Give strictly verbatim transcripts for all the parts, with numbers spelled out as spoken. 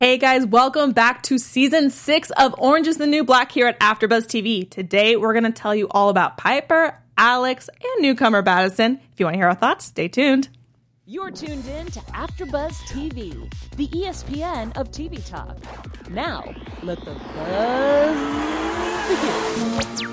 Hey guys, welcome back to season six of Orange is the New Black here at AfterBuzz T V. Today we're going to tell you all about Piper, Alex, and newcomer Madison. If you want to hear our thoughts, stay tuned. You're tuned in to AfterBuzz T V, the E S P N of T V talk. Now, let the buzz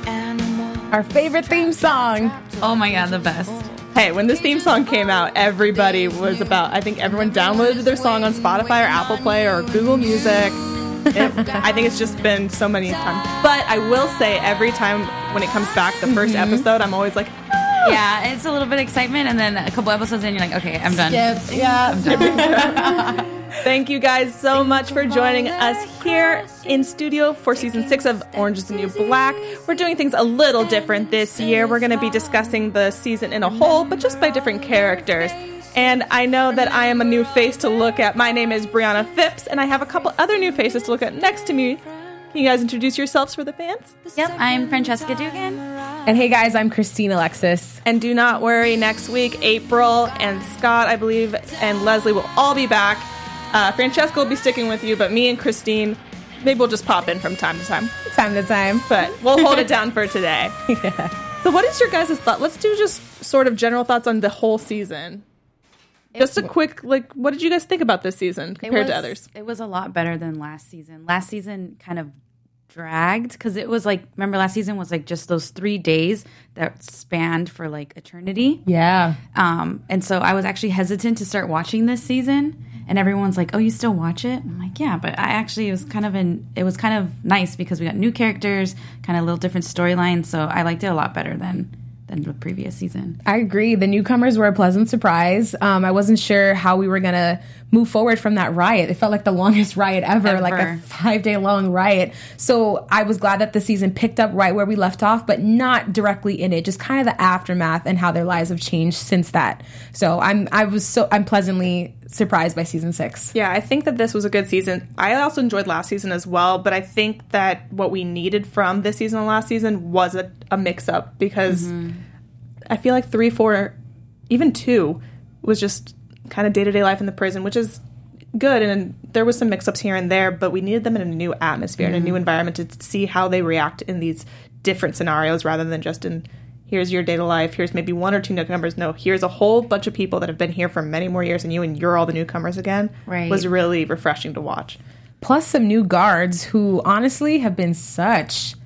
begin. Our favorite theme song. Oh my god, the best. Hey, when this theme song came out, everybody was about, I think everyone downloaded their song on Spotify or Apple Play or Google Music. It, I think it's just been so many times. But I will say every time when it comes back, the first mm-hmm. episode, I'm always like, oh. Yeah, it's a little bit of excitement, and then a couple episodes in, you're like, okay, I'm done. Skip. Yeah. I'm done. Thank you guys so much for joining us here in studio for season six of Orange is the New Black. We're doing things a little different this year. We're going to be discussing the season in a whole, but just by different characters. And I know that I am a new face to look at. My name is Brianna Phipps, and I have a couple other new faces to look at next to me. Can you guys introduce yourselves for the fans? Yep, I'm Francesca Dugan. And hey guys, I'm Christine Alexis. And do not worry, next week, April and Scott, I believe, and Leslie will all be back. Uh, Francesca will be sticking with you, but me and Christine, maybe we'll just pop in from time to time. Time to time. But we'll hold it down for today. Yeah. So what is your guys' thought? Let's do just sort of general thoughts on the whole season. Just a quick, like, what did you guys think about this season compared was, to others? It was a lot better than last season. Last season kind of dragged because it was like, remember last season was like just those three days that spanned for like eternity. Yeah. Um, and so I was actually hesitant to start watching this season. And everyone's like, "Oh, you still watch it?" I'm like, "Yeah," but I actually it was kind of an it was kind of nice because we got new characters, kind of a little different storylines. So I liked it a lot better than than the previous season. I agree. The newcomers were a pleasant surprise. Um, I wasn't sure how we were gonna move forward from that riot. It felt like the longest riot ever, ever. like a five day long riot. So I was glad that the season picked up right where we left off, but not directly in it. Just kind of the aftermath and how their lives have changed since that. So I'm I was so I'm pleasantly surprised by season six. Yeah, I think that this was a good season. I also enjoyed last season as well, but I think that what we needed from this season and last season was a, a mix-up because mm-hmm. I feel like three, four, even two was just kind of day-to-day life in the prison, which is good, and there was some mix-ups here and there, but we needed them in a new atmosphere, mm-hmm. in a new environment to see how they react in these different scenarios rather than just in here's your day to life, here's maybe one or two newcomers. No, here's a whole bunch of people that have been here for many more years than you, and you're all the newcomers again. Right. Was really refreshing to watch. Plus some new guards who honestly have been such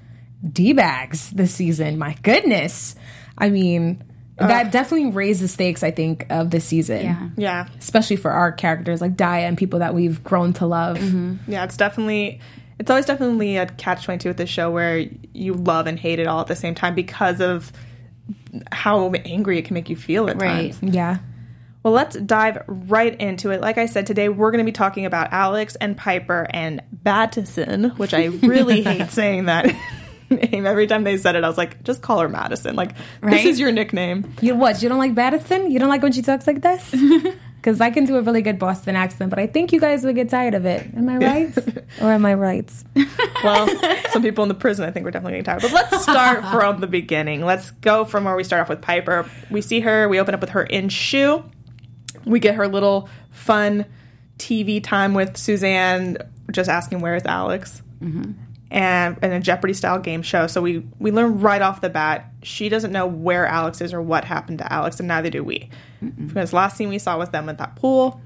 D-bags this season. My goodness. I mean, uh, that definitely raised the stakes, I think, of this season. Yeah. Yeah. Especially for our characters like Daya and people that we've grown to love. Mm-hmm. Yeah, it's definitely... It's always definitely a catch twenty-two with this show where you love and hate it all at the same time because of how angry it can make you feel at right. times. Yeah. Well, let's dive right into it. Like I said, today we're going to be talking about Alex and Piper and Madison, which I really hate saying that name. Every time they said it, I was like, just call her Madison. Like, right? This is your nickname. You what? You don't like Madison? You don't like when she talks like this? Because I can do a really good Boston accent, but I think you guys would get tired of it. Am I right? Or am I right? Well, some people in the prison, I think, we're definitely getting tired. But let's start from the beginning. Let's go from where we start off with Piper. We see her. We open up with her in SHU. We get her little fun T V time with Suzanne, just asking, where is Alex? Mm-hmm. And in a Jeopardy-style game show. So we, we learn right off the bat, she doesn't know where Alex is or what happened to Alex, and neither do we. Mm-mm. Because last scene we saw was them at that pool,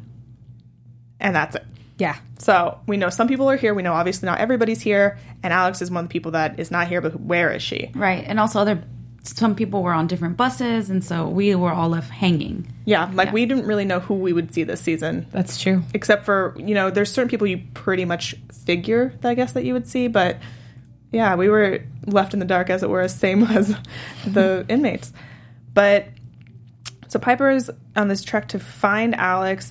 and that's it. Yeah. So we know some people are here. We know obviously not everybody's here, and Alex is one of the people that is not here, but where is she? Right, and also other... some people were on different buses, and so we were all left hanging. Yeah, like yeah. we didn't really know who we would see this season. That's true. Except for, you know, there's certain people you pretty much figure, I guess, that you would see. But, yeah, we were left in the dark, as it were, same as the inmates. But, so Piper is on this trek to find Alex,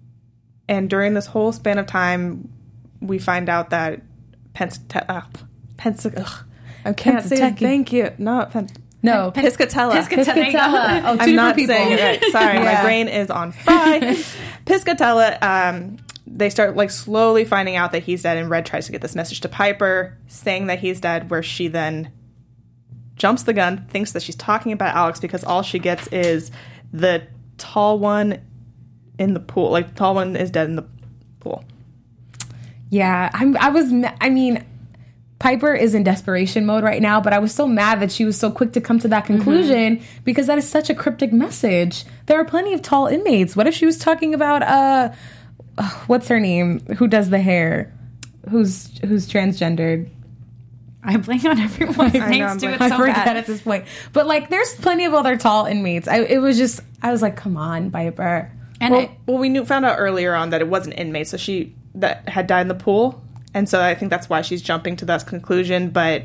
and during this whole span of time, we find out that Pens... Uh, Pens... Ugh, I can't say it. Thank you. Not Pens... No, Pen- Piscatella. Piscatella. Piscatella. Oh, two I'm not people. saying it right. Sorry, yeah. my brain is on fry. Piscatella, um, they start like slowly finding out that he's dead, and Red tries to get this message to Piper, saying that he's dead, where she then jumps the gun, thinks that she's talking about Alex, because all she gets is the tall one in the pool. Like, the tall one is dead in the pool. Yeah, I'm, I was, ma- I mean, Piper is in desperation mode right now, but I was so mad that she was so quick to come to that conclusion mm-hmm. because that is such a cryptic message. There are plenty of tall inmates. What if she was talking about, uh, what's her name? Who does the hair? Who's, who's transgendered? I'm blanking on everyone's names too. It's I so forget bad at this point. But like, there's plenty of other tall inmates. I, it was just, I was like, come on, Piper. And well, it, well, we knew found out earlier on that it wasn't inmates, so she that had died in the pool, and so I think that's why she's jumping to that conclusion. But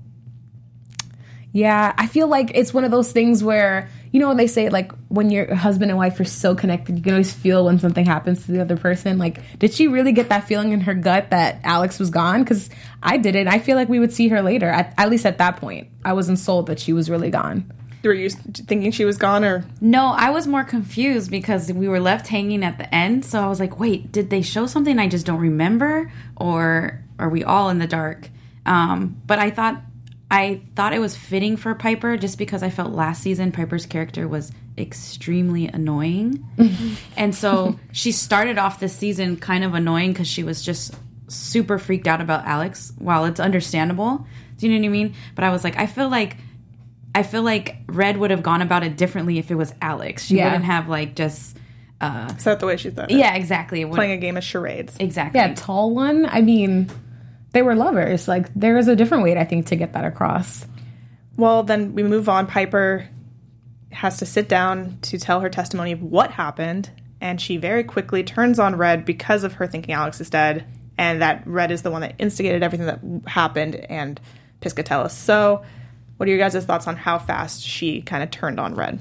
yeah, I feel like it's one of those things where, you know, when they say like when your husband and wife are so connected, you can always feel when something happens to the other person. Like, did she really get that feeling in her gut that Alex was gone? Because I didn't. I feel like we would see her later. At, at least at that point, I wasn't sold that she was really gone. were you thinking she was gone, or no? I was more confused because we were left hanging at the end. So I was like, wait, did they show something I just don't remember, or are we all in the dark? Um, but I thought I thought it was fitting for Piper just because I felt last season Piper's character was extremely annoying. And so she started off this season kind of annoying because she was just super freaked out about Alex. While it's understandable, do you know what I mean? But I was like, I feel like I feel like Red would have gone about it differently if it was Alex. She Yeah. wouldn't have like just uh, is that the way she thought it? yeah, exactly. It would- Playing a game of charades. exactly. Yeah, tall one. I mean, they were lovers. Like, there is a different way, I think, to get that across. Well, then we move on. Piper has to sit down to tell her testimony of what happened, and she very quickly turns on Red because of her thinking Alex is dead, and that Red is the one that instigated everything that happened, and Piscatella. So, what are your guys' thoughts on how fast she kind of turned on Red?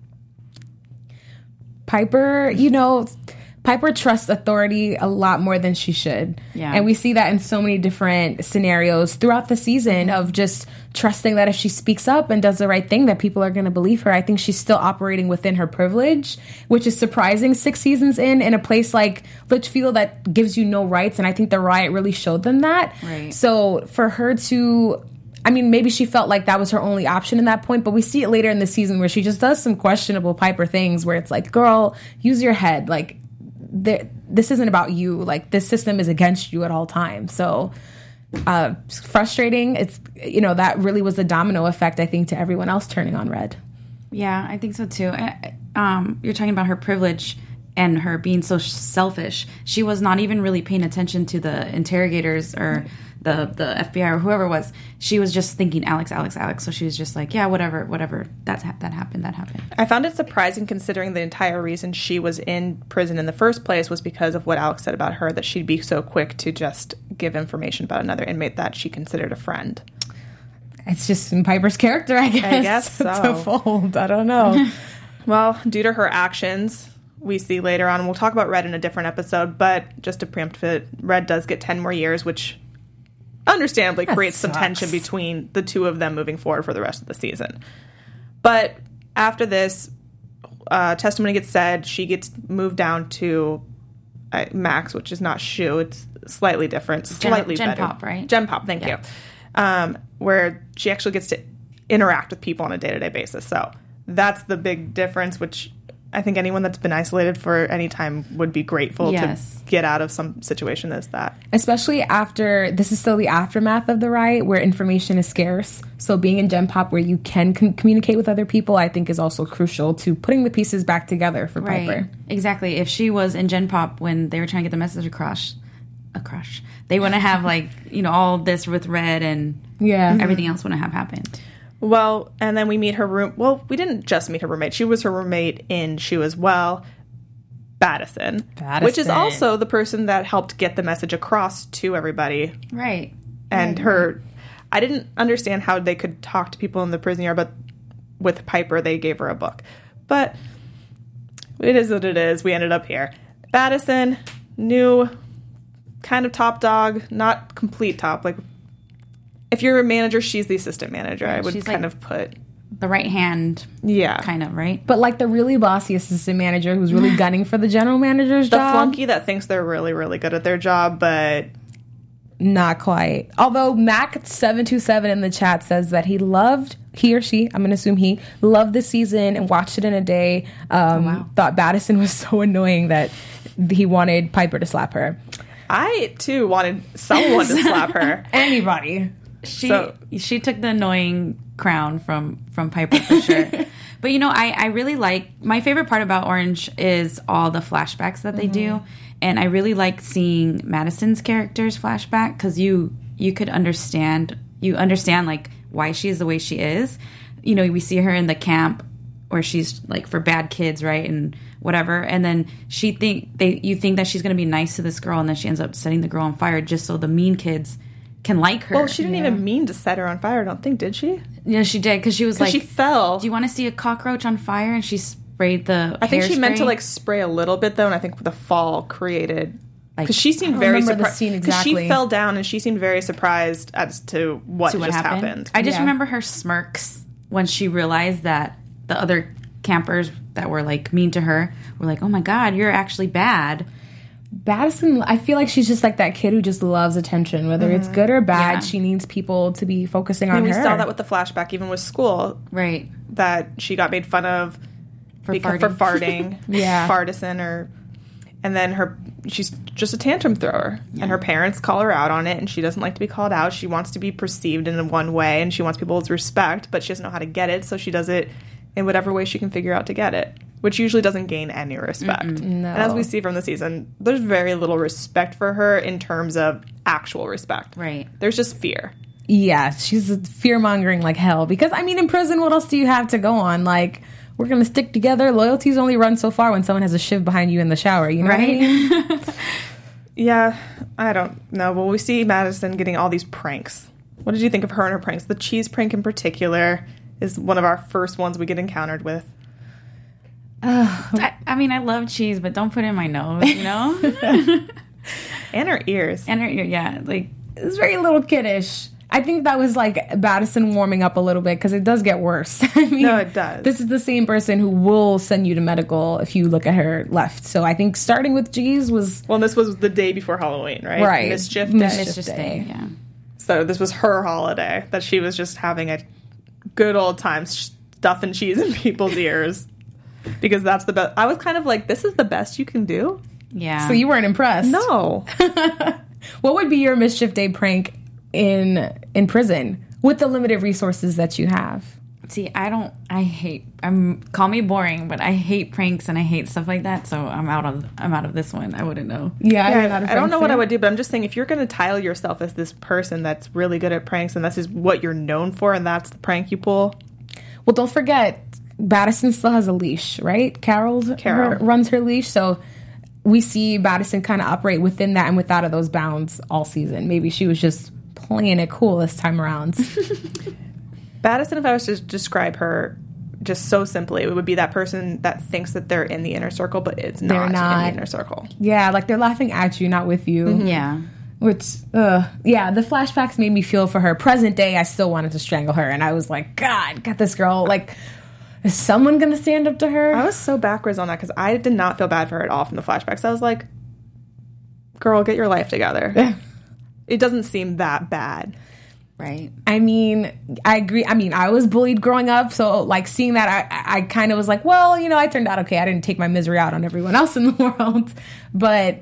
Piper, you know, Piper trusts authority a lot more than she should. Yeah. And we see that in so many different scenarios throughout the season of just trusting that if she speaks up and does the right thing, that people are going to believe her. I think she's still operating within her privilege, which is surprising six seasons in, in a place like Litchfield that gives you no rights. And I think the riot really showed them that. Right. So for her to... I mean, maybe she felt like that was her only option in that point, but we see it later in the season where she just does some questionable Piper things where it's like, girl, use your head. Like, th- this isn't about you. Like, this system is against you at all times. So, uh, it's frustrating. It's, you know, that really was the domino effect, I think, to everyone else turning on Red. Yeah, I think so too. I- Um, you're talking about her privilege and her being so selfish. She was not even really paying attention to the interrogators or the the F B I or whoever it was. She was just thinking Alex, Alex, Alex. So she was just like, yeah, whatever, whatever. That's ha- that happened. That happened. I found it surprising considering the entire reason she was in prison in the first place was because of what Alex said about her, that she'd be so quick to just give information about another inmate that she considered a friend. It's just in Piper's character, I guess. I guess so. To fold. I don't know. Well, due to her actions, we see later on, and we'll talk about Red in a different episode, but just to preempt it, Red does get ten more years, which understandably That creates some sucks. tension between the two of them moving forward for the rest of the season. But after this, uh, testimony gets said, she gets moved down to uh, Max, which is not Shu, it's slightly different, Gen- slightly Gen better. Pop, right? Gen Pop, thank Yeah. you. Um, where she actually gets to interact with people on a day-to-day basis. So that's the big difference, which I think anyone that's been isolated for any time would be grateful Yes. to get out of some situation as that. Especially after, this is still the aftermath of the riot where information is scarce. So being in Gen Pop where you can con- communicate with other people, I think is also crucial to putting the pieces back together for Piper. Exactly. If she was in Gen Pop when they were trying to get the message across, across, they wouldn't have like, you know, all this with Red and Yeah. everything else wouldn't have happened. Well, and then we meet her room. Well, we didn't just meet her roommate. She was her roommate in Shu as well, Battison, Battison. which is also the person that helped get the message across to everybody. Right. And her, I didn't understand how they could talk to people in the prison yard, but with Piper, they gave her a book. But it is what it is. We ended up here. Battison, new, kind of top dog, not complete top. Like, if you're a manager, she's the assistant manager. I would she's kind like- of put, The right hand, yeah, kind of, right? But like the really bossy assistant manager who's really gunning for the general manager's the job. flunky that thinks they're really, really good at their job, but Not quite. Although Mac seven two seven in the chat says that he loved, he or she, I'm going to assume he, loved the season and watched it in a day. Um, wow. Thought Battison was so annoying that he wanted Piper to slap her. I too wanted someone to slap her. Anybody. She So- she took the annoying crown from from Piper for sure. But you know, I I really like, my favorite part about Orange is all the flashbacks that they do, and I really like seeing Madison's character's flashback because you you could understand you understand like why she's the way she is. You know, we see her in the camp where she's like for bad kids, right, and whatever, and then she think they you think that she's going to be nice to this girl, and then she ends up setting the girl on fire just so the mean kids can like her. Well, she didn't even mean to set her on fire, I don't think, did she? Yeah, she did, because she was like, She fell. do you want to see a cockroach on fire? And she sprayed the I think she meant to hairspray. like spray a little bit though, and I think the fall created Like, because she seemed I don't very remember the surprised. scene She exactly. fell down and she seemed very surprised as to what to what just happened. happened. I just Yeah. remember her smirks when she realized that the other campers that were like mean to her were like, oh my god, you're actually bad. Madison, I feel like she's just like that kid who just loves attention, whether it's good or bad. Yeah. She needs people to be focusing I on mean, we her. saw that with the flashback, even with school, Right. that she got made fun of For because, farting. for farting, Yeah. Fartison, or and then her she's just a tantrum thrower, and her parents call her out on it, and she doesn't like to be called out. She wants to be perceived in one way, and she wants people's respect, but she doesn't know how to get it, so she does it in whatever way she can figure out to get it, which usually doesn't gain any respect. No. And as we see from the season, there's very little respect for her in terms of actual respect. Right. There's just fear. Yeah, she's fear mongering like hell. Because I mean, in prison, what else do you have to go on? Like, we're gonna stick together. Loyalties only run so far when someone has a shiv behind you in the shower. You know what I Right. mean? Yeah, I don't know. Well, we see Madison getting all these pranks. What did you think of her and her pranks? The cheese prank in particular is one of our first ones we get encountered with. I, I mean, I love cheese, but don't put it in my nose, you know? And her ears. And her, yeah, like, It's very little kiddish. I think that was like Madison warming up a little bit because it does get worse. I mean, No, it does. This is the same person who will send you to medical if you look at her left. So I think starting with G's was Well, this was the day before Halloween, right? Right. Mischief Day. Mischief it's just Day. a, yeah. So this was her holiday that she was just having a good old time stuffing cheese in people's ears. Because that's the best. I was kind of like, this is the best you can do? Yeah. so you weren't impressed. No. What would be your mischief day prank in in prison with the limited resources that you have? See, I don't, I hate, I'm, call me boring, but I hate pranks and I hate stuff like that, so I'm out of, I'm out of this one. I wouldn't know. Yeah, Yeah, you're not a I don't know what prankster? I would do, but I'm just saying if you're going to title yourself as this person that's really good at pranks and this is what you're known for and that's the prank you pull. Well, don't forget, Madison still has a leash, right? Carol's Carol. her- runs her leash, so we see Madison kind of operate within that and without of those bounds all season. Maybe she was just playing it cool this time around. Madison, if I was to describe her just so simply, it would be that person that thinks that they're in the inner circle, but it's not, They're not. in the inner circle. Yeah, like they're laughing at you, not with you. Yeah. Which, uh, yeah, the flashbacks made me feel for her. Present day, I still wanted to strangle her, and I was like, God, get this girl. Like, is someone going to stand up to her? I was so backwards on that because I did not feel bad for her at all from the flashbacks. I was like, girl, get your life together. It doesn't seem that bad. Right. I mean, I agree. I mean, I was bullied growing up, so like seeing that, I, I kind of was like, well, you know, I turned out okay. I didn't take my misery out on everyone else in the world, but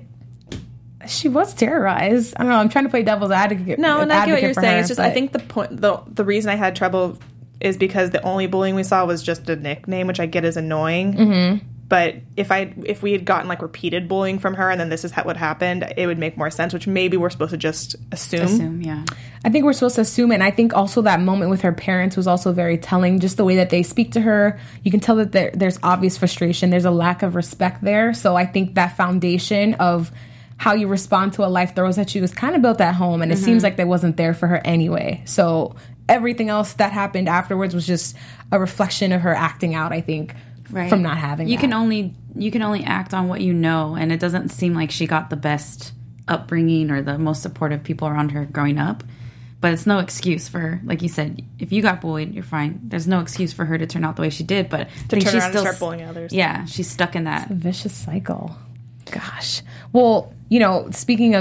she was terrorized. I don't know. I'm trying to play devil's advocate. No, and I get what advocate you're for saying. her, It's just I but- think the point, the the reason I had trouble is because the only bullying we saw was just a nickname, which I get is annoying. Mm-hmm. But if I if we had gotten like repeated bullying from her, and then this is ha- what happened, it would make more sense. Which maybe we're supposed to just assume. Assume, yeah. I think we're supposed to assume it. And I think also that moment with her parents was also very telling. Just the way that they speak to her, you can tell that there, there's obvious frustration. There's a lack of respect there. So I think that foundation of how you respond to a life throws at you is kind of built at home, and it seems like that wasn't there for her anyway. So everything else that happened afterwards was just a reflection of her acting out, I think, Right. from not having you that. can only you can only act on what you know, and it doesn't seem like she got the best upbringing or the most supportive people around her growing up. But it's no excuse for her. Like you said, if you got bullied, you're fine. There's no excuse for her to turn out the way she did. But I think turn she's around and still start bullying others. Yeah, she's stuck in that. A vicious cycle. Gosh. Well, you know, speaking of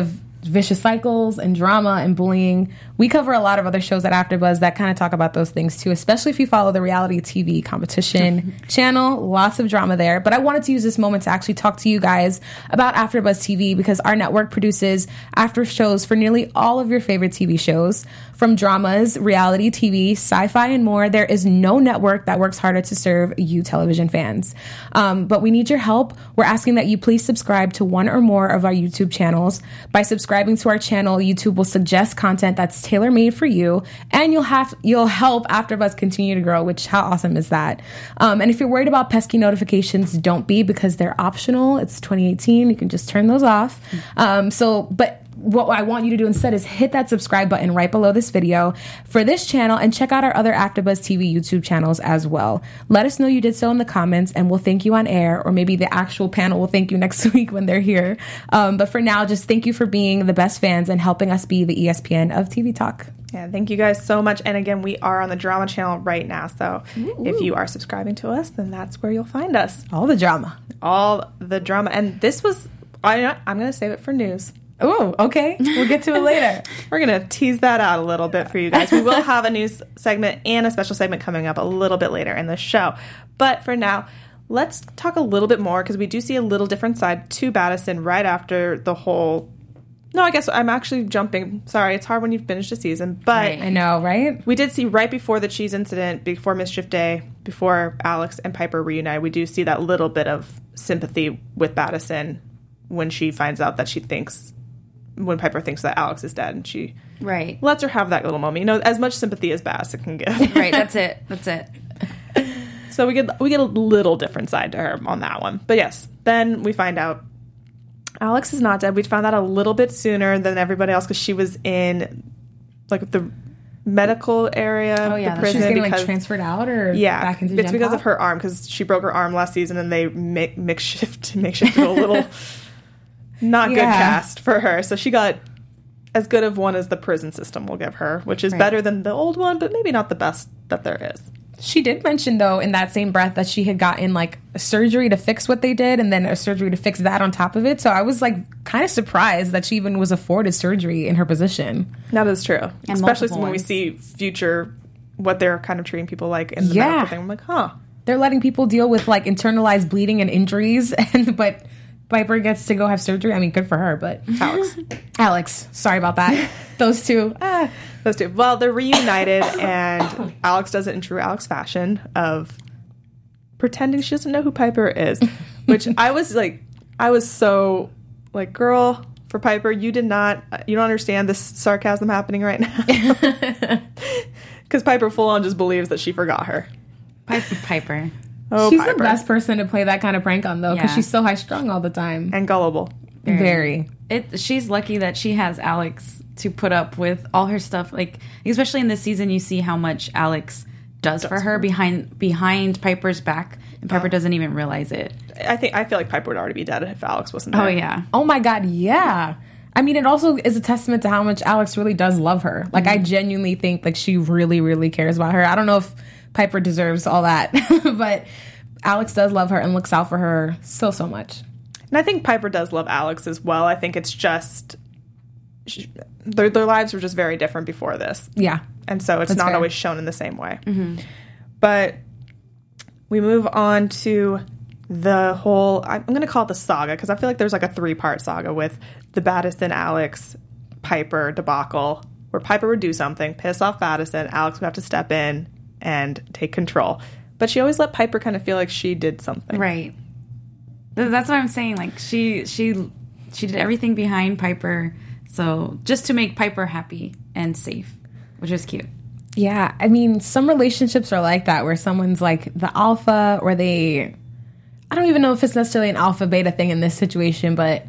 vicious cycles and drama and bullying. We cover a lot of other shows at AfterBuzz that kind of talk about those things too, especially if you follow the reality T V competition channel. Lots of drama there. But I wanted to use this moment to actually talk to you guys about AfterBuzz T V, because our network produces after shows for nearly all of your favorite T V shows. From dramas, reality T V, sci-fi, and more, there is no network that works harder to serve you television fans. Um, but we need your help. We're asking that you please subscribe to one or more of our YouTube channels. By subscribing to our channel, YouTube will suggest content that's tailor-made for you, and you'll have you'll help AfterBuzz continue to grow, which how awesome is that? Um, and if you're worried about pesky notifications, don't be, because they're optional. It's twenty eighteen. You can just turn those off. Um, so, but what I want you to do instead is hit that subscribe button right below this video for this channel, and check out our other AfterBuzz T V YouTube channels as well. Let us know you did so in the comments, and we'll thank you on air, or maybe the actual panel will thank you next week when they're here. Um, but for now, just thank you for being the best fans and helping us be the E S P N of T V Talk. Yeah, thank you guys so much. And again, we are on the drama channel right now. So Ooh. If you are subscribing to us, then that's where you'll find us. All the drama. All the drama. And this was, I, I'm going to save it for news. Oh, okay. We'll get to it later. We're going to tease that out a little bit for you guys. We will have a news segment and a special segment coming up a little bit later in the show. But for now, let's talk a little bit more, because we do see a little different side to Badison right after the whole... No, I guess I'm actually jumping. Sorry, it's hard when you've finished a season. But right. I know, right? We did see right before the cheese incident, before Mischief Day, before Alex and Piper reunited, we do see that little bit of sympathy with Badison when she finds out that she thinks... when Piper thinks that Alex is dead, and she right. lets her have that little moment. You know, as much sympathy as Badison can give. Right, that's it. That's it. So we get we get a little different side to her on that one. But yes, then we find out Alex is not dead. We found out a little bit sooner than everybody else, because she was in like the medical area oh, yeah, of the prison. She's getting because, like transferred out or yeah, back into it's Gen because Pop? of her arm, because she broke her arm last season, and they make makeshift makeshift a little not yeah. good cast for her. So she got as good of one as the prison system will give her, which is right. better than the old one, but maybe not the best that there is. She did mention, though, in that same breath that she had gotten, like, a surgery to fix what they did, and then a surgery to fix that on top of it. So I was, like, kind of surprised that she even was afforded surgery in her position. That is true. And especially when ones. we see future, what they're kind of treating people like in the Yeah. medical thing. I'm like, huh. They're letting people deal with, like, internalized bleeding and injuries, and but Piper gets to go have surgery. I mean, good for her, but... Alex. Alex. Sorry about that. Those two. Ah. Those two. Well, they're reunited, and Alex does it in true Alex fashion of pretending she doesn't know who Piper is, which I was like, I was so like, girl, for Piper, you did not, you don't understand this sarcasm happening right now. Because Piper full on just believes that she forgot her. Piper. Piper. Oh, she's Piper. the best person to play that kind of prank on, though, because Yeah. she's so high strung all the time. And gullible. Very. Very. It. She's lucky that she has Alex to put up with all her stuff. Like, especially in this season, you see how much Alex does, does for her behind behind Piper's back, and Piper uh, doesn't even realize it. I think I feel like Piper would already be dead if Alex wasn't there. Oh yeah. Oh my God, yeah. I mean, it also is a testament to how much Alex really does love her. Like, mm-hmm. I genuinely think like she really, really cares about her. I don't know if Piper deserves all that, but Alex does love her and looks out for her so, so much. And I think Piper does love Alex as well. I think it's just she, their their lives were just very different before this. Yeah. And so it's That's not fair. always shown in the same way. Mm-hmm. But we move on to the whole, I'm going to call it the saga, because I feel like there's like a three-part saga with the Badison, Alex, Piper debacle, where Piper would do something, piss off Badison, Alex would have to step in and take control. But she always let Piper kind of feel like she did something. Right. That's what I'm saying. Like, she she she did everything behind Piper, so just to make Piper happy and safe, which is cute. Yeah, I mean, some relationships are like that, where someone's like the alpha, or they... I don't even know if it's necessarily an alpha beta thing in this situation, but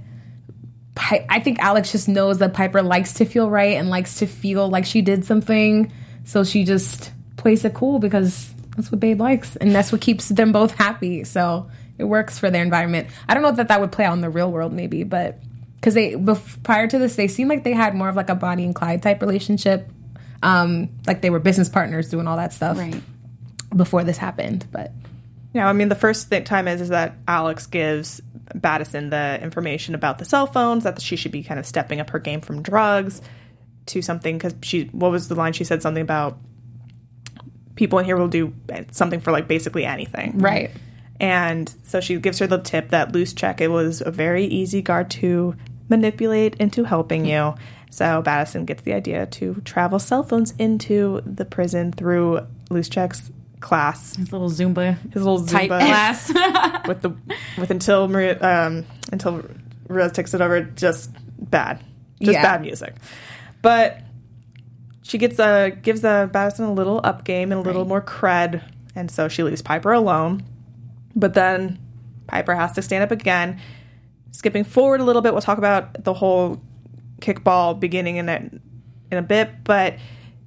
Pi- I think Alex just knows that Piper likes to feel right and likes to feel like she did something, so she just plays it cool because that's what Babe likes, and that's what keeps them both happy, so it works for their environment. I don't know that that would play out in the real world, maybe, but because they bef- prior to this, they seemed like they had more of like a Bonnie and Clyde type relationship, um, like they were business partners doing all that stuff right. before this happened, but... Yeah, I mean, the first th- time is is that Alex gives Battison the information about the cell phones, that she should be kind of stepping up her game from drugs to something, because she, what was the line? She said something about people in here will do something for like basically anything. Right. And so she gives her the tip that loose check, it was a very easy guard to manipulate into helping you. So Battison gets the idea to travel cell phones into the prison through loose check's class. His little Zumba, his little type Zumba class. with the with until Maria um, until Rose takes it over, just bad, just Yeah. bad music. But she gets a gives a Battison a little up game and a little Right. more cred, and so she leaves Piper alone. But then Piper has to stand up again. Skipping forward a little bit, we'll talk about the whole kickball beginning in a, in a bit, but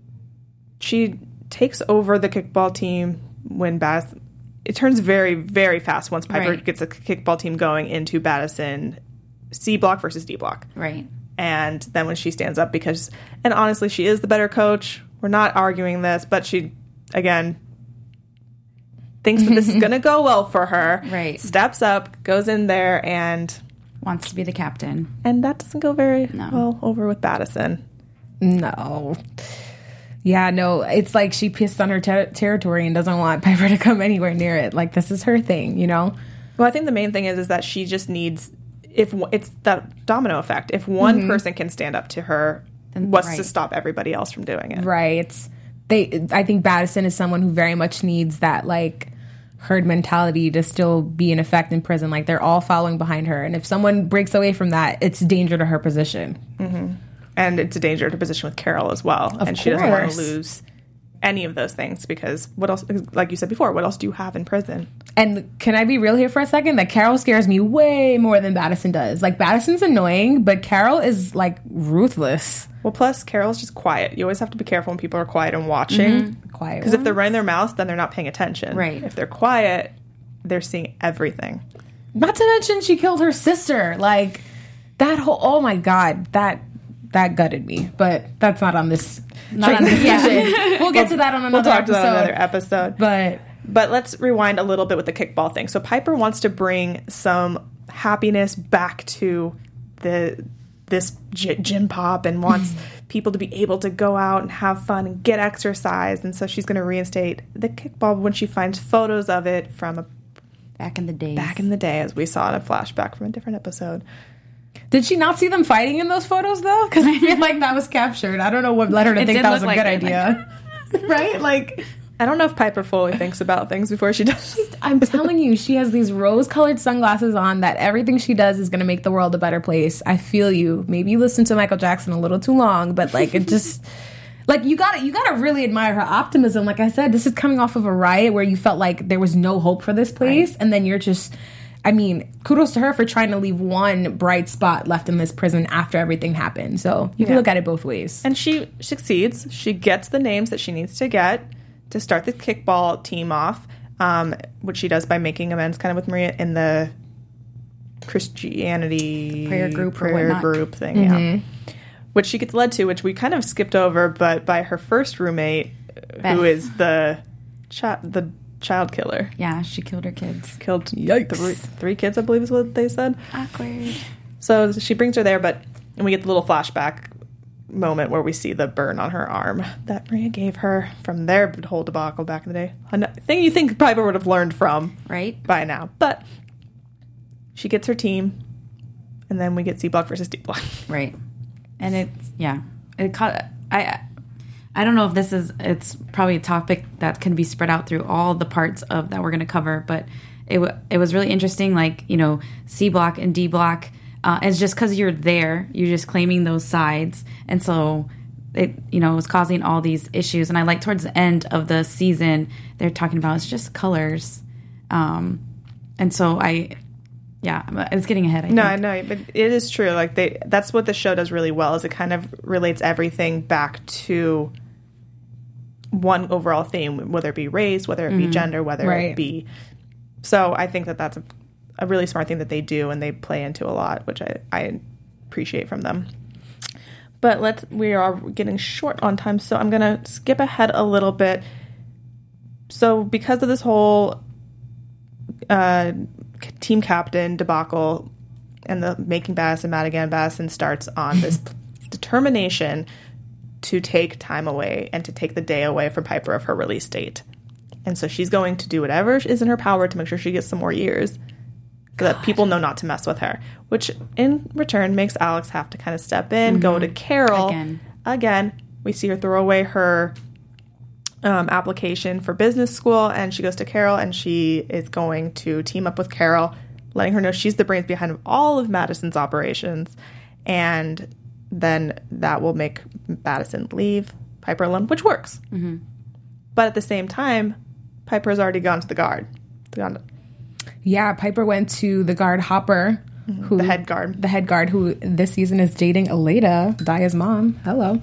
she takes over the kickball team when Battison... It turns very, very fast once Piper Right. gets the kickball team going into Battison C block versus D block. Right. And then when she stands up, because... And honestly, she is the better coach. We're not arguing this, but she, again... thinks that this is going to go well for her. Right. Steps up, goes in there, and Wants to be the captain. and that doesn't go very No. well over with Battison. No. Yeah, no, it's like she pissed on her ter- territory and doesn't want Piper to come anywhere near it. Like, this is her thing, you know? Well, I think the main thing is is that she just needs, if it's that domino effect. If one person can stand up to her, Then- what's right. to stop everybody else from doing it? Right. They, I think Battison is someone who very much needs that, like, herd mentality to still be in effect in prison. Like, they're all following behind her. And if someone breaks away from that, it's danger to her position. And it's a danger to position with Carol as well. Of and she doesn't want course. to lose any of those things, because what else, like you said before, what else do you have in prison? And can I be real here for a second? That Carol scares me way more than Battison does. Like, Battison's annoying, but Carol is, like, ruthless. Well, plus Carol's just quiet. You always have to be careful when people are quiet and watching. Quiet. Because if they're running their mouth, then they're not paying attention. Right. If they're quiet, they're seeing everything. Not to mention she killed her sister. Like, that whole, oh my God, that that gutted me. But that's not on this. Not on this- yeah. We'll get to that on We'll another talk to episode. that on another episode. But But let's rewind a little bit with the kickball thing. So Piper wants to bring some happiness back to the this gy- gym pop, and wants people to be able to go out and have fun and get exercise. And so she's going to reinstate the kickball when she finds photos of it from a, Back in the days. back in the day, as we saw in a flashback from a different episode. did she not see them fighting in those photos, though? Because I feel like that was captured. I don't know what led her to It think did that was a look good like it, idea. Right? Like, I don't know if Piper fully thinks about things before she does. I'm telling you, she has these rose-colored sunglasses on that everything she does is going to make the world a better place. I feel you. Maybe you listen to Michael Jackson a little too long, but like it just like you got to you got to really admire her optimism. Like I said, this is coming off of a riot where you felt like there was no hope for this place, and then you're just I mean, kudos to her for trying to leave one bright spot left in this prison after everything happened. So you can Yeah. look at it both ways. And she succeeds. She gets the names that she needs to get to start the kickball team off, um, which she does by making amends kind of with Maria in the Christianity Prayer group or prayer whatnot. group thing, yeah. Which she gets led to, which we kind of skipped over, but by her first roommate, Beth. who is the chi- the child killer. Yeah, she killed her kids. Killed Yikes. three, three kids, I believe is what they said. Awkward. So she brings her there, but and we get the little flashback moment where we see the burn on her arm that Maria gave her from their whole debacle back in the day. A thing you think Piper would have learned from Right? by now. But she gets her team, and then we get C Block versus D Block. Right. And it's, yeah. It caught, I, I don't know if this is, it's probably a topic that can be spread out through all the parts of that we're going to cover, but it, w- it was really interesting, like, you know, C Block and D Block. Uh, it's just because you're there, you're just claiming those sides, and so it, you know, was causing all these issues. And I like towards the end of the season, they're talking about it's just colors, um, and so I, yeah, it's getting ahead. I No, think. I know, but it is true. Like they, that's what the show does really well. Is it kind of relates everything back to one overall theme, whether it be race, whether it be gender, whether Right. it be. So I think that that's a, a really smart thing that they do, and they play into a lot, which I, I appreciate from them. But let's we are getting short on time, so I'm gonna skip ahead a little bit. So because of this whole uh, c- team captain debacle and the making Madison mad again, Madison starts on this p- determination to take time away and to take the day away from Piper of her release date. And so she's going to do whatever is in her power to make sure she gets some more years so that people know not to mess with her, which in return makes Alex have to kind of step in, mm-hmm. go to Carol. Again. Again, we see her throw away her um, application for business school, and she goes to Carol, and she is going to team up with Carol, letting her know she's the brains behind all of Madison's operations, and then that will make Madison leave Piper alone, which works. Mm-hmm. But at the same time, Piper has already gone to the guard. Gone to- yeah, Piper went to the guard Hopper, mm-hmm. who the head guard, the head guard, who this season is dating Aleda, Daya's mom. Hello,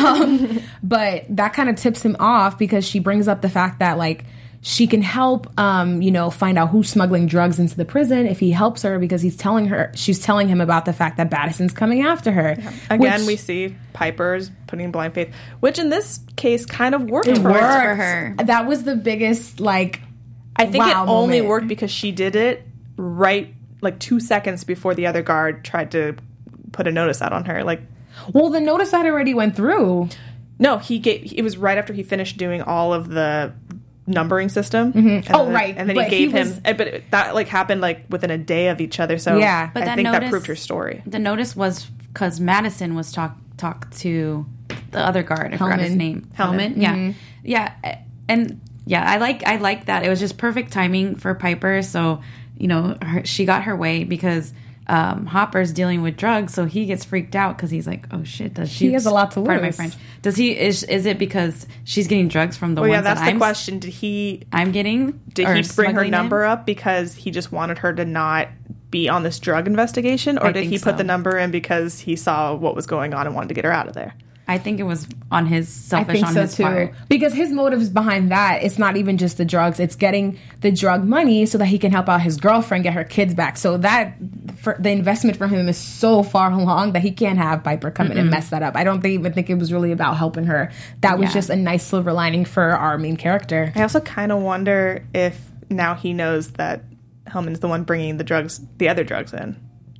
um, but that kind of tips him off because she brings up the fact that like she can help, um, you know, find out who's smuggling drugs into the prison if he helps her because he's telling her, she's telling him about the fact that Madison's coming after her. Yeah. Again, which, we see Piper's putting blind faith, which in this case kind of worked it for, worked her. for her. That was the biggest, like, I think wow it only moment. worked because she did it right, like two seconds before the other guard tried to put a notice out on her. Like, well, the notice that already went through. No, he gave. It was right after he finished doing all of the numbering system. Mm-hmm. Oh, then, right. And then but he gave he him. was, But it, that like happened like within a day of each other. So yeah, but I that think notice, that proved her story. The notice was because Madison was talk talk to the other guard. I forgot his Hellman. name. Hellman. Yeah, Mm-hmm. yeah, and yeah. I like I like that. It was just perfect timing for Piper. So you know, her, she got her way because. Um, Hopper's dealing with drugs, so he gets freaked out because he's like, "Oh shit!" Does she? He has a lot to Pardon my lose. French. Does he? Is is it because she's getting drugs from the Well, ones yeah, that's that the I'm, question. Did he? I'm getting? Did or he bring her smuggling number in? up because he just wanted her to not be on this drug investigation, or I did think he put so. the number in because he saw what was going on and wanted to get her out of there? I think it was on his I selfish think on so his too. part. Because his motives behind that, it's not even just the drugs. It's getting the drug money so that he can help out his girlfriend get her kids back. So that for, the investment for him is so far along that he can't have Piper come in and mess that up. I don't think, even think it was really about helping her. That was Yeah. just a nice silver lining for our main character. I also kind of wonder if now he knows that Hellman's the one bringing the drugs, the other drugs in,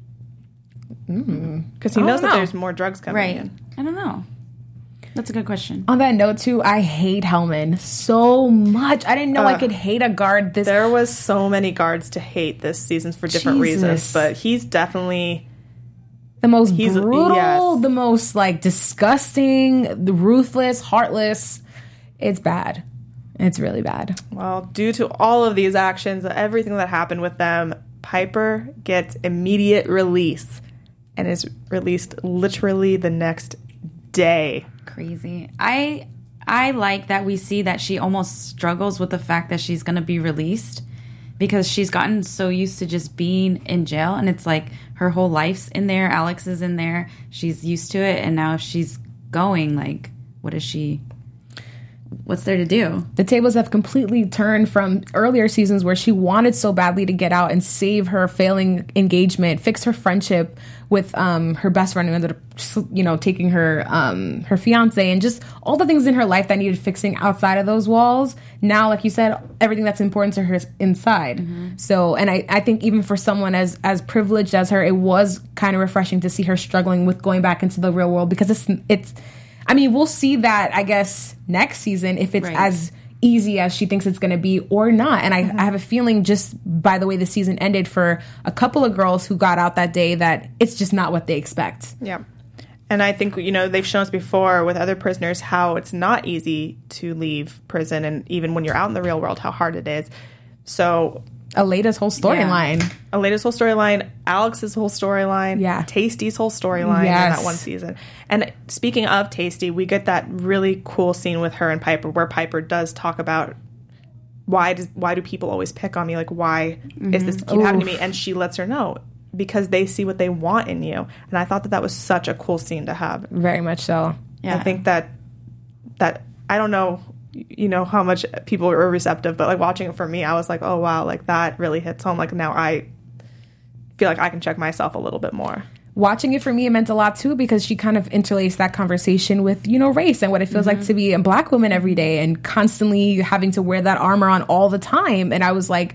because he I knows don't that know. there's more drugs coming Right. in. I don't know. That's a good question. On that note too, I hate Hellman so much. I didn't know I Ugh. could hate a guard this There was so many guards to hate this season for different Jesus. reasons, but he's definitely the most He's- brutal, yes. the most like disgusting, the ruthless, heartless. It's bad. It's really bad. well, due to all of these actions, everything that happened with them, Piper gets immediate release and is released literally the next day. Crazy. I I like that we see that she almost struggles with the fact that she's going to be released because she's gotten so used to just being in jail, and it's like her whole life's in there. Alex is in there. She's used to it, and now if she's going, like, what is she? What's there to do? The tables have completely turned from earlier seasons where she wanted so badly to get out and save her failing engagement, fix her friendship with um, her best friend who ended up, you know, taking her um, her fiance, and just all the things in her life that needed fixing outside of those walls. Now, like you said, everything that's important to her is inside. Mm-hmm. So, and I, I think even for someone as as privileged as her, it was kind of refreshing to see her struggling with going back into the real world because it's it's. I mean, we'll see that, I guess, next season if it's Right. as easy as she thinks it's going to be or not. And I, I have a feeling just by the way the season ended for a couple of girls who got out that day that it's just not what they expect. Yeah. And I think, you know, they've shown us before with other prisoners how it's not easy to leave prison, and even when you're out in the real world, how hard it is. So Aleda's whole storyline. Aleda's whole storyline, Alex's whole storyline, Yeah. Tasty's whole storyline in Yes. that one season. And speaking of Tasty, we get that really cool scene with her and Piper where Piper does talk about why does why do people always pick on me? Like, why is this keep happening to me? And she lets her know because they see what they want in you. And I thought that that was such a cool scene to have. Very much so. Yeah. I think that that I don't know, you know, how much people are receptive, but like watching it for me, I was like, oh wow, like that really hits home. Like now I feel like I can check myself a little bit more. Watching it for me, it meant a lot too because she kind of interlaced that conversation with, you know, race and what it feels like to be a black woman every day and constantly having to wear that armor on all the time. And I was like,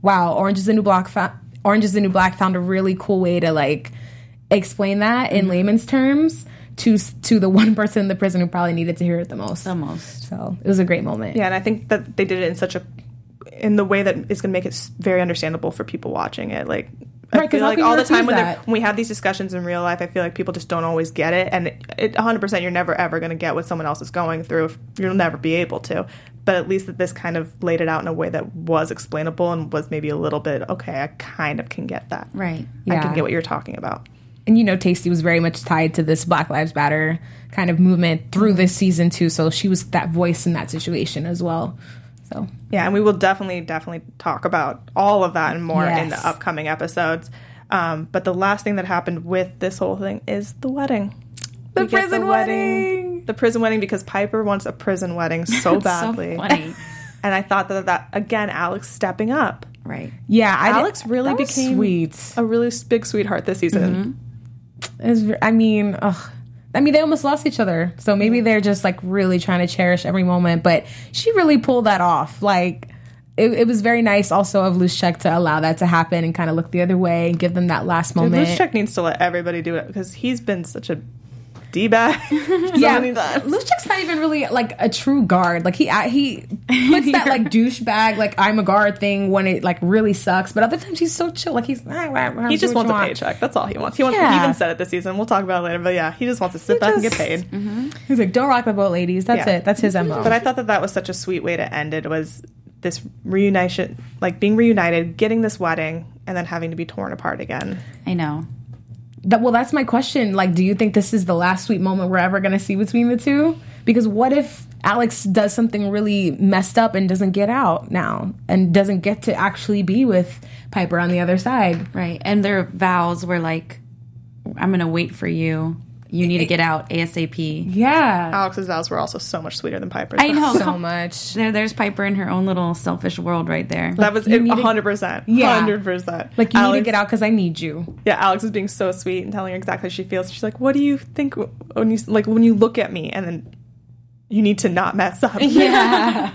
wow, Orange is the New Black. Fa- Orange is the New Black found a really cool way to like explain that in layman's terms to to the one person in the prison who probably needed to hear it the most. The most. So it was a great moment. Yeah, and I think that they did it in such a in the way that is going to make it very understandable for people watching it. Like, right, I feel how like can all you the time refuse when, they're- that? when we have these discussions in real life, I feel like people just don't always get it, and it, it one hundred percent you're never ever going to get what someone else is going through. If you'll never be able to. But at least that this kind of laid it out in a way that was explainable and was maybe a little bit, okay, I kind of can get that. Right. I Yeah. can get what you're talking about. And you know, Tasty was very much tied to this Black Lives Matter kind of movement through this season too. So she was that voice in that situation as well. So Yeah, and we will definitely, definitely talk about all of that and more in Yes. the upcoming episodes. Um, but the last thing that happened with this whole thing is the wedding. The We get prison wedding. The prison wedding, because Piper wants a prison wedding so badly. So funny. And I thought that, that, again, Alex stepping up. Right. yeah, I Alex did- really that was became sweet. a really big sweetheart this season. It was ver- I mean, ugh. I mean, they almost lost each other. So maybe they're just like really trying to cherish every moment. But she really pulled that off. Like, it, it was very nice also of Luschek to allow that to happen and kind of look the other way and give them that last Dude, moment. Luschek needs to let everybody do it because he's been such a D-bag. Yeah, Luschek's not even really like a true guard. Like he uh, he puts that like douchebag like I'm a guard thing when it like really sucks. But other times he's so chill. Like he's ah, rah, rah, He do just what wants you a want. paycheck. That's all he wants. He wants. Yeah. He even said it this season. We'll talk about it later. But yeah, he just wants to sit He back and just- get paid. He's like, don't rock the boat, ladies. That's Yeah. it. That's his M O. But I thought that that was such a sweet way to end it. Was this reunition, like being reunited, getting this wedding, and then having to be torn apart again. I know. That, well, that's my question. Like, do you think this is the last sweet moment we're ever going to see between the two? Because what if Alex does something really messed up and doesn't get out now and doesn't get to actually be with Piper on the other side? Right. And their vows were like, I'm going to wait for you. You need to get out ASAP. Yeah. Alex's vows were also so much sweeter than Piper's. I know. So Come- much. There, there's Piper in her own little selfish world right there. That was You it, need to- one hundred percent. Yeah. one hundred percent. Like, you need Alex, to get out because I need you. Yeah, Alex was being so sweet and telling her exactly how she feels. She's like, "What do you think when you like when you look at me and then you need to not mess up?" Yeah.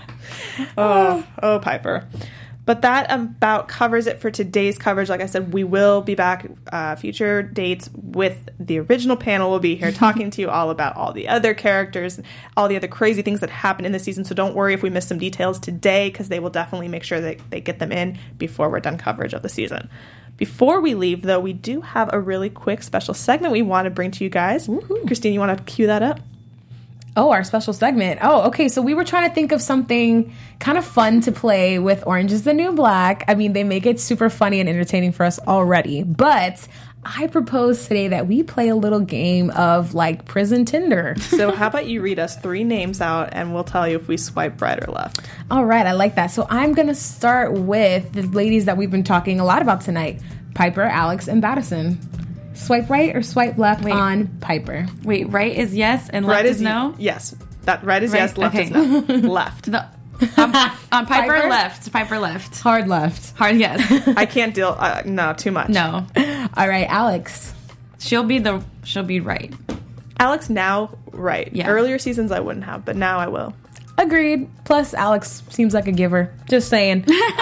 Oh, oh, Piper. But that about covers it for today's coverage. Like I said, we will be back uh, future dates with the original panel. We'll be here talking to you all about all the other characters, all the other crazy things that happen in the season. So don't worry if we miss some details today, because they will definitely make sure that they get them in before we're done coverage of the season. Before we leave, though, we do have a really quick special segment we want to bring to you guys. Woohoo. Christine, you want to cue that up? Oh, our special segment. Oh, okay. So we were trying to think of something kind of fun to play with Orange is the New Black. I mean, they make it super funny and entertaining for us already. But I propose today that we play a little game of like prison Tinder. So how about you read us three names out, and we'll tell you if we swipe right or left. All right, I like that. So I'm going to start with the ladies that we've been talking a lot about tonight. Piper, Alex, and Madison. Swipe right or swipe left Wait. on Piper? Wait, right is yes and left Right is is no? Yes. That right is Right? yes, left Okay. is no. Left. No. On, on Piper, Piper? left. Piper left. Hard left. Hard yes. I can't deal. Uh, no, too much. No. All right, Alex. She'll be the she'll be right. Alex now, right. Yeah. Earlier seasons I wouldn't have, but now I will. Agreed. Plus, Alex seems like a giver. Just saying.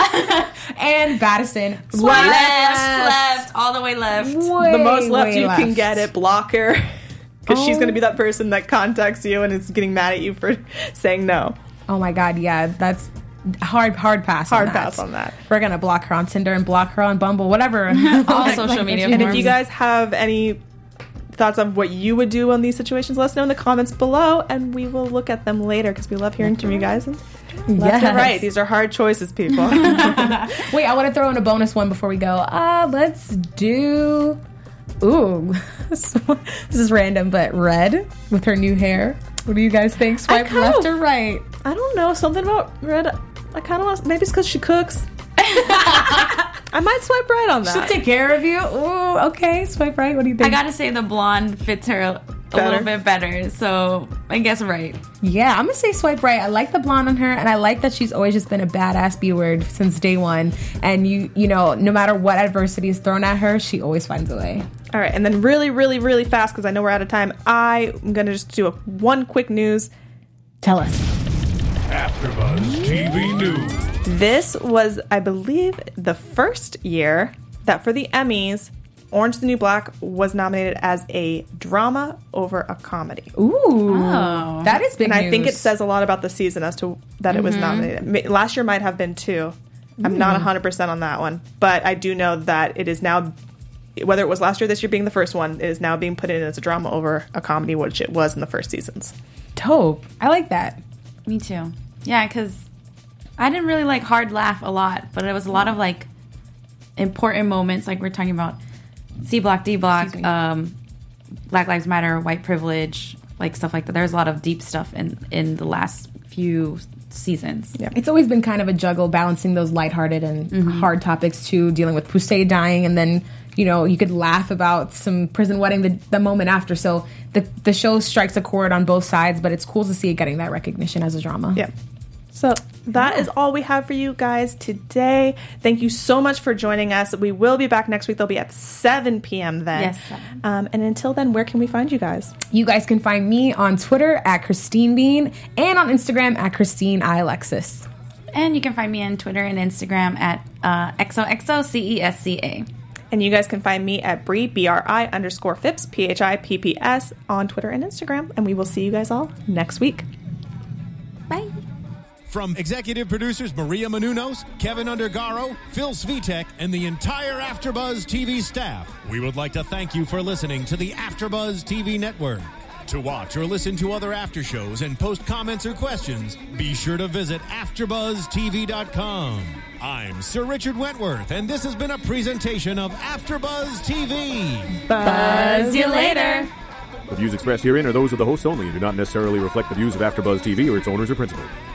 And Madison. Left, left, all the way left. Way, The most left way you can left. get it, block her. Because she's Oh. going to be that person that contacts you and is getting mad at you for saying no. Oh my God, yeah, that's hard, hard pass. Hard on that. pass on that. We're gonna block her on Tinder and block her on Bumble, whatever. All social media And if forms. you guys have any thoughts of what you would do on these situations, let us know in the comments below, and we will look at them later because we love hearing from you guys. And left and right. These are hard choices, people. Wait, I want to throw in a bonus one before we go. Uh, let's do. Ooh, so, this is random, but Red with her new hair. What do you guys think? Swipe kind left of- or right? I don't know. Something about Red. I kind of want. Maybe it's because she cooks. I might swipe right on that. She'll take care of you. Ooh, okay. Swipe right. What do you think? I gotta say the blonde fits her a Better? little bit better, so I guess right. Yeah, I'm gonna say swipe right. I like the blonde on her, and I like that she's always just been a badass B-word since day one. And you, you know, no matter what adversity is thrown at her, she always finds a way. All right, and then really, really, really fast because I know we're out of time. I'm gonna just do a one quick news. Tell us. AfterBuzz T V News. This was, I believe, the first year that for the Emmys, Orange is the New Black was nominated as a drama over a comedy. Ooh, Oh. that is big And news. I think it says a lot about the season as to that it was nominated. Ma- Last year might have been too. I'm not one hundred percent on that one. But I do know that it is now, whether it was last year or this year being the first one, it is now being put in as a drama over a comedy, which it was in the first seasons. dope. I like that. Me too. Yeah, because I didn't really like hard laugh a lot, but it was a lot of like important moments, like we're talking about C Block, D Block, um, Black Lives Matter, white privilege, like stuff like that. There's a lot of deep stuff in in the last few seasons. Yeah. It's always been kind of a juggle balancing those lighthearted and hard topics too, dealing with Pusey dying, and then you know you could laugh about some prison wedding the, the moment after. So the the show strikes a chord on both sides, but it's cool to see it getting that recognition as a drama. Yeah. So that is all we have for you guys today. Thank you so much for joining us. We will be back next week. They'll be at seven p.m. then. Yes. Um, and until then, where can we find you guys? You guys can find me on Twitter at Christine Bean and on Instagram at Christine I Alexis. And you can find me on Twitter and Instagram at uh, X O X O C E S C A. And you guys can find me at Bri, B R I underscore Phipps, P H I P P S on Twitter and Instagram. And we will see you guys all next week. Bye. From executive producers Maria Menounos, Kevin Undergaro, Phil Svitek, and the entire AfterBuzz T V staff, we would like to thank you for listening to the AfterBuzz T V network. To watch or listen to other after shows and post comments or questions, be sure to visit after buzz T V dot com. I'm Sir Richard Wentworth, and this has been a presentation of AfterBuzz T V. Buzz See you later. The views expressed herein are those of the hosts only and do not necessarily reflect the views of AfterBuzz T V or its owners or principals.